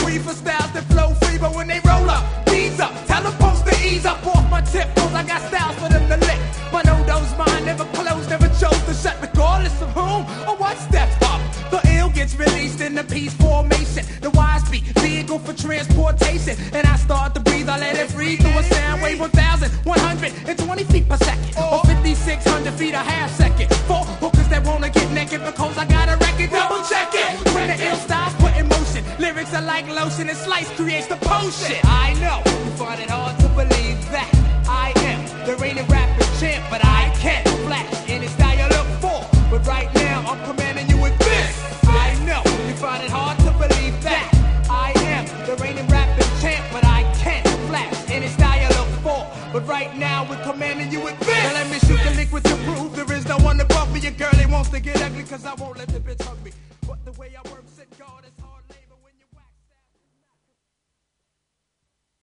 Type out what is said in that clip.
free for styles that flow free, but when they roll up, ease up. Tell them post to ease up off my tip, cause I got styles for them to lick. But no, those mine never closed, never chose to shut, regardless of whom or what steps up. The ill gets released in the peace formation. The wise beat, vehicle for transportation. And I start to breathe, I let it free through a sound wave 1,120 feet per second. Or 5,600 feet a half second. For hookers that wanna get naked because I got a record, double check it. When the ill starts put in motion, lyrics are like lotion and slice creates the potion. I know, you find it hard to believe that I am the reigning rapping champ, but I can't flash any style you look for. But right now, I'm commanding you with this. I know, you find it hard to believe that I am the reigning rapping champ, but I can't flash any style you look for. But right now, we're commanding you with this. Now let me shoot the liquid to prove there is no one above me. Your girl, wants to get ugly, cause I won't let the bitch hug me.